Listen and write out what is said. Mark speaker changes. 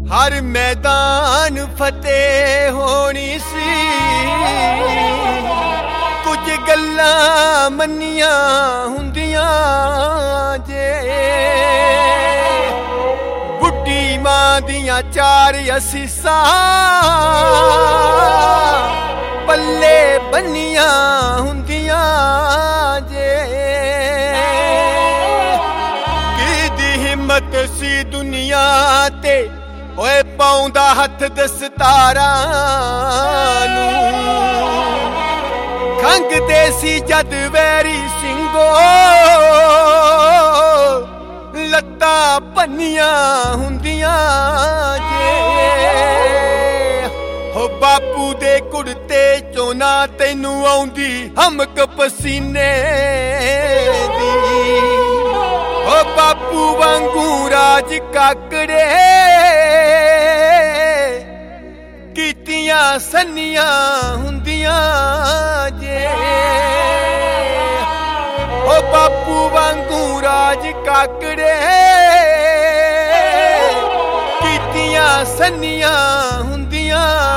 Speaker 1: हर मैदान फतेह होनी सी। कुछ गल्लां मन्नियां हुंदियां जे बुढ़ी मां दियां चार असीसां पल्ले बन्नियां हुंदियां जे की हिम्मत सी दुनिया ते ओए पाउंदा हथ दस्तारां नूं खंघदे सी जद वैरी सिंगो लत्तां भन्नियां हुंदियां जे हो बापू दे कुड़ते चों ना तैनू आउंदी हमक पसीने दी। ओ बापू वांगू राज काकड़े कीतियां सन्नियां हुंदियां जे ओ बापू वांगू राज काकड़े कीतियां सन्नियां हुंदियां